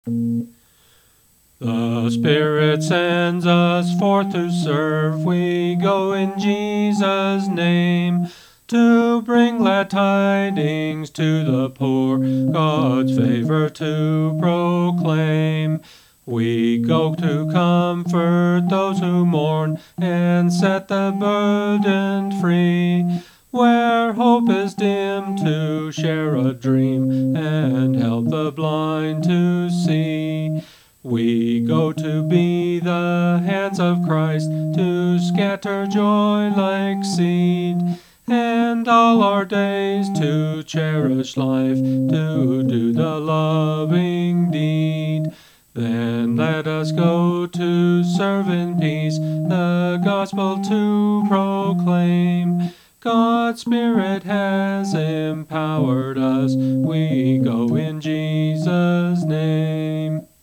The Spirit sends us forth to serve. We go in Jesus' name, to bring glad tidings to the poor, God's favor to proclaim. We go to comfort those who mourn and set the burdened free. Where hope is dim, to share a dream and help the blind to see. We go to be the hands of Christ, to scatter joy like seed, and all our days to cherish life, to do the loving deed. Then let us go to serve in peace, the gospel to proclaim. God's Spirit has empowered us. We go in Jesus' name.